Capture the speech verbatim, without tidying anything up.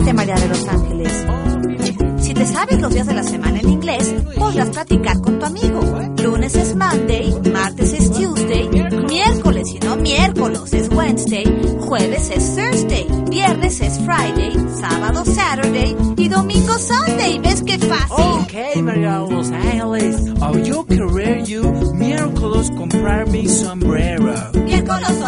Acércate, María de los Ángeles. Si te sabes los días de la semana en inglés, podrás platicar con tu amigo. Lunes es Monday, martes es Tuesday, miércoles y no miércoles es Wednesday, jueves es Thursday, viernes es Friday, sábado Saturday y domingo Sunday. ¿Ves qué fácil? Okay, María de los Ángeles. Oh, yo querer you miércoles comprar mi sombrero. Miércoles